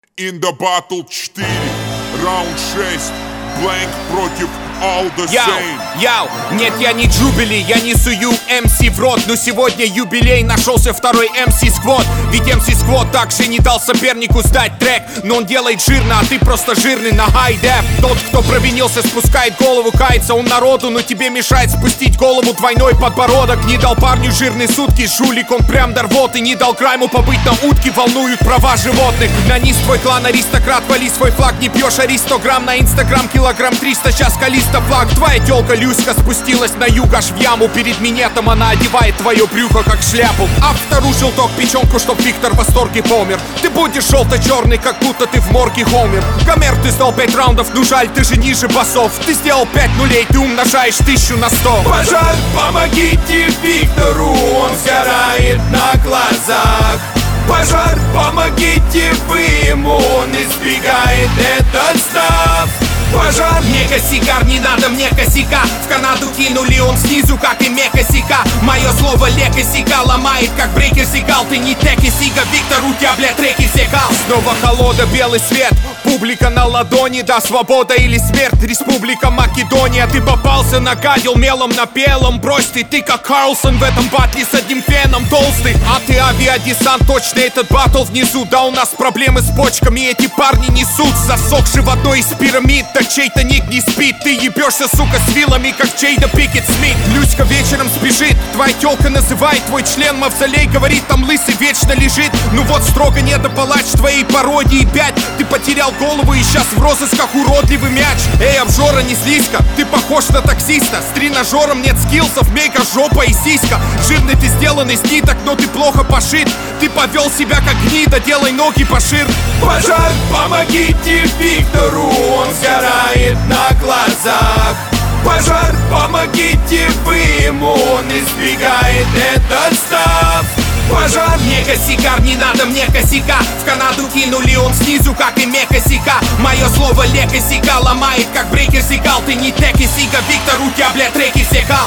In the Battle 4, раунд 6, Blank против All The Same. Яу, нет, я не Джубили, я не сую МС в рот. Но сегодня юбилей, нашелся второй МС Сквот. Ведь МС Сквот также не дал сопернику сдать трек. Но он делает жирно, а ты просто жирный на хай-деп. Тот, кто провинился, спускает голову, кается он народу. Но тебе мешает спустить голову двойной подбородок. Не дал парню жирные сутки, жулик, он прям до рвоты. Не дал крайму побыть на утке, волнуют права животных. На низ твой клан, аристократ, вали свой флаг. Не пьешь аристокрам на инстаграм, килограмм 300, сейчас Калиста флаг. Твоя тёлка Люська спустилась на юг аж в яму. Перед минетом она одевает твое брюхо как шляпу. А вторую желток печенку, чтоб Виктор в восторге помер. Ты будешь желто-черный, как будто ты в морге Хомер. Гомер, ты сдал 5 раундов, ну жаль, ты же ниже басов. Ты сделал 5 нулей, ты умножаешь 1000 на 100. Пожар, помогите Виктору, он сгорает на глазах. Пожар, помогите вы ему, он избегает этот став. Пожар, мне косигар, не надо мне косяка. В Канаду кинули, он снизу, как и мекосика. Мое слово лекосика ломает, как брейкер сигал. Ты не текисига, Виктор, у тебя, бля, треки всегал. Снова холода, белый свет, публика на ладони. Да, свобода или смерть, республика Македония. Ты попался, нагадил, мелом напелом. Брось ты как Карлсон в этом батле с одним феном толстый. А ты авиадесант, точно этот батл внизу. Да, у нас проблемы с почками, эти парни несут. Засохший в одной из пирамид, чей-то ник не спит. Ты ебешься, сука, с вилами, как Джейда Пикет Смит. Люська вечером спешит, твоя тёлка называет твой член мавзолей. Говорит, там лысый вечно лежит. Ну вот строго не допалач твоей пародии 5. Ты потерял голову и сейчас в розысках уродливый мяч. Эй, обжора, не слизко, ты похож на таксиста. С тренажером нет скиллсов, мейка, жопа и сиська. Жирный ты сделан из ниток, но ты плохо пошит. Ты повел себя как гнида, делай ноги пошир. Пожар, помогите Виктору, он сгорает на глазах. Пожар, помогите вы ему, он избегает этот став. Пожар, мне косигар, не надо мне косяка. В Канаду кинули, он снизу, как и мекосика. Мое слово лекосика ломает, как брейкер сигал. Ты не текисига, Виктор, у тебя, бля, треки всегал.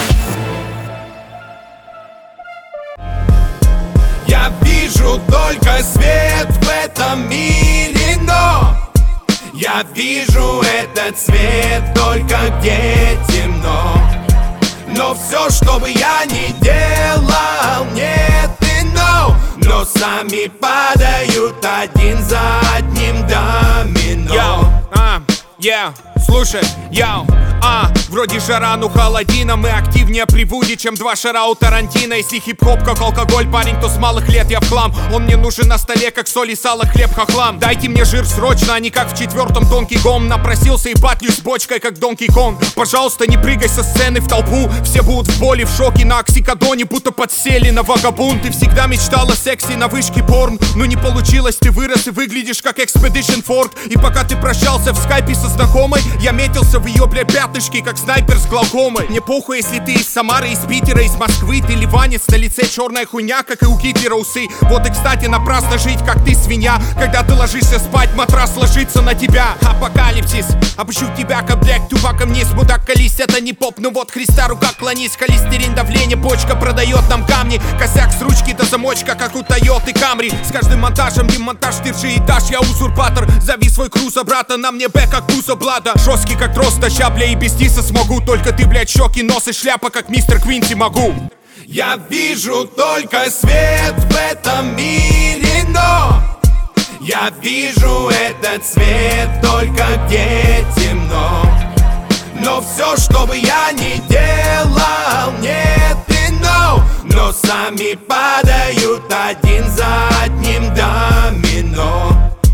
Я вижу только свет в этом мире, но я вижу этот свет только где темно. Но все, что бы я ни делал, нет и no. Но сами падают один за одним домино. Слушай, вроде жара, ну холодина. Мы активнее при Вуди, чем 2 шара у Тарантино. Если хип-хоп как алкоголь, парень, то с малых лет я в хлам. Он мне нужен на столе, как соль и сало, хлеб хохлам. Дайте мне жир срочно, а не как в 4-м Донки Гом. Напросился и батлюсь с бочкой, как Донки Конг. Пожалуйста, не прыгай со сцены в толпу. Все будут в боли, в шоке, на оксикодоне, будто подсели на вагабун. Ты всегда мечтала о сексе на вышке порн, но не получилось, ты вырос и выглядишь как Expedition Ford. И пока ты прощался в скайпе со знакомой, я метился в ее, бля, пятышки, как снайпер с глаукомой. Мне похуй, если ты из Самары, из Питера, из Москвы. Ты ливанец, на лице черная хуйня, как и у Гитлера усы. Вот и, кстати, напрасно жить, как ты свинья. Когда ты ложишься спать, матрас ложится на тебя. Апокалипсис, обучу тебя, как блядь, тупаком вниз. Мудак, колись, это не поп, ну вот Христа рука клонись. Холестерин, давление, почка продает нам камни. Косяк с ручки до замочка, как у Тойоты Камри. С каждым монтажем демонтаж, держи этаж, я узурпатор. Зови свой круза, брата, на мне бэк, как Куза Блада. Жесткий, как трос, таща, бля, и без тиса смогу. Только ты, блядь, щеки, нос и шляпа, как мистер Квинси могу. Я вижу только свет в этом мире, но я вижу этот свет только где темно. Но все, что бы я ни делал, нет и no. Но сами падают один за одним домино.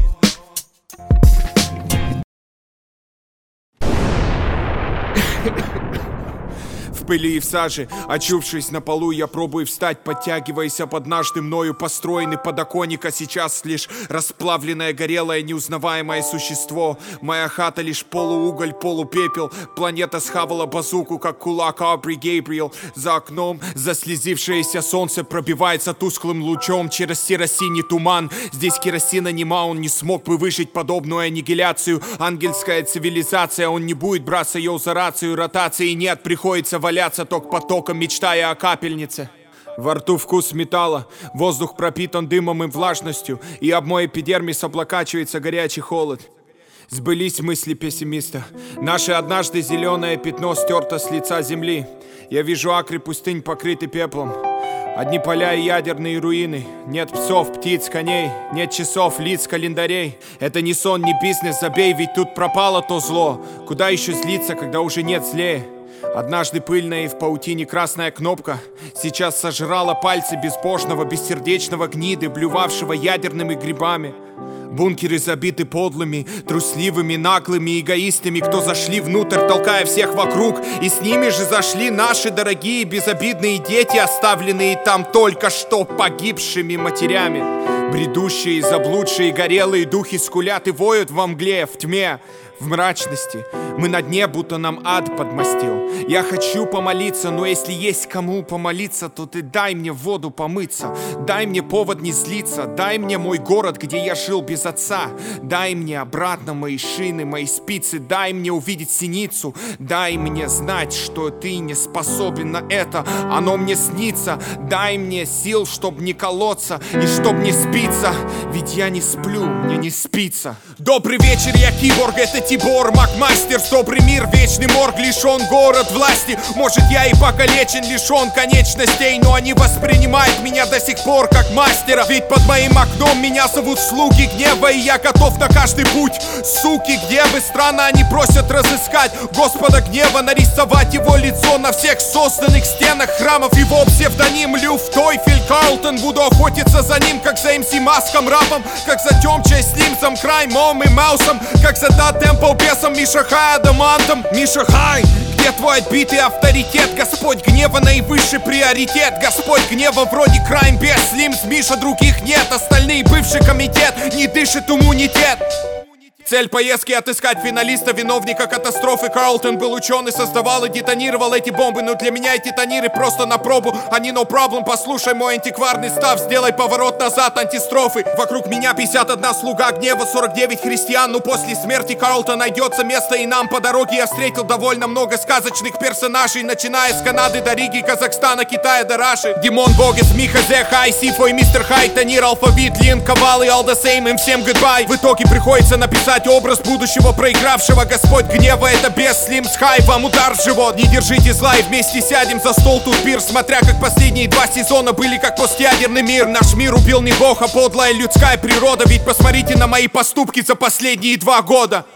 В пыли и в саже, очувшись на полу, я пробую встать, подтягиваясь об однажды мною построенный подоконник. А сейчас лишь расплавленное, горелое, неузнаваемое существо. Моя хата лишь полууголь, полупепел. Планета схавала базуку, как кулак Aubrey Gabriel. За окном заслезившееся солнце пробивается тусклым лучом через серо-синий туман. Здесь керосина нема, он не смог бы выжить подобную аннигиляцию. Ангельская цивилизация, он не будет браться ее за рацию. Ротации нет, приходится валяться ток потоком, мечтая о капельнице. Во рту вкус металла, воздух пропитан дымом и влажностью, и об мой эпидермис облокачивается горячий холод. Сбылись мысли пессимиста. Наше однажды зеленое пятно стерто с лица земли. Я вижу акры пустынь, покрыты пеплом. Одни поля и ядерные руины. Нет псов, птиц, коней. Нет часов, лиц, календарей. Это не сон, не бизнес, забей, ведь тут пропало то зло. Куда еще злиться, когда уже нет злее? Однажды пыльная и в паутине красная кнопка сейчас сожрала пальцы безбожного, бессердечного гниды, блювавшего ядерными грибами. Бункеры забиты подлыми, трусливыми, наглыми эгоистами, кто зашли внутрь, толкая всех вокруг. И с ними же зашли наши дорогие безобидные дети, оставленные там только что погибшими матерями. Бредущие, заблудшие, горелые духи скулят и воют во мгле, в тьме, в мрачности. Мы на дне, будто нам ад подмостил. Я хочу помолиться, но если есть кому помолиться, то ты дай мне воду помыться. Дай мне повод не злиться. Дай мне мой город, где я жил без отца. Дай мне обратно мои шины, мои спицы. Дай мне увидеть синицу. Дай мне знать, что ты не способен на это. Оно мне снится. Дай мне сил, чтоб не колоться и чтоб не спиться. Ведь я не сплю, мне не спится. Добрый вечер, я киборг, это Тибор Макмастер. Добрый мир, вечный морг, лишен город власти. Может, я и покалечен, лишен конечностей, но они воспринимают меня до сих пор как мастера. Ведь под моим окном меня зовут слуги гнева, и я готов на каждый путь. Суки, где вы? Странно, они просят разыскать Господа гнева, нарисовать его лицо на всех созданных стенах храмов. Его псевдоним Люф Тойфель Карлтон. Буду охотиться за ним, как за МС Маском рапом, как за Тёмчей Слимсом, Краймом и Маусом, как за Да Темпл Бесом, Миша Хай Адамантом. Миша Хай, где твой отбитый авторитет? Господь гнева наивысший приоритет. Господь гнева вроде Крайм без Слимс, Миша, других нет. Остальные бывший комитет не дышит иммунитет. Цель поездки — отыскать финалиста, виновника катастрофы. Карлтон был ученый, создавал и детонировал эти бомбы. Но для меня эти тониры просто на пробу. Они no problem, послушай мой антикварный став. Сделай поворот назад, антистрофы. Вокруг меня 51 слуга гнева, 49 христиан. Но после смерти Карлтона найдется место и нам. По дороге я встретил довольно много сказочных персонажей, начиная с Канады до Риги, Казахстана, Китая до Раши. Димон Богес, Миха Зе, Хай, Сифой, Мистер Хай, Тонир, Алфавит, Лин, Ковал и all the same, им всем goodbye. В итоге приходится написать образ будущего проигравшего. Господь гнева — это без Слимс Хай, вам удар в живот. Не держите зла и вместе сядем за стол тут пир. Смотря как последние 2 сезона были как постядерный мир. Наш мир убил не бог, а подлая людская природа. Ведь посмотрите на мои поступки за последние 2 года.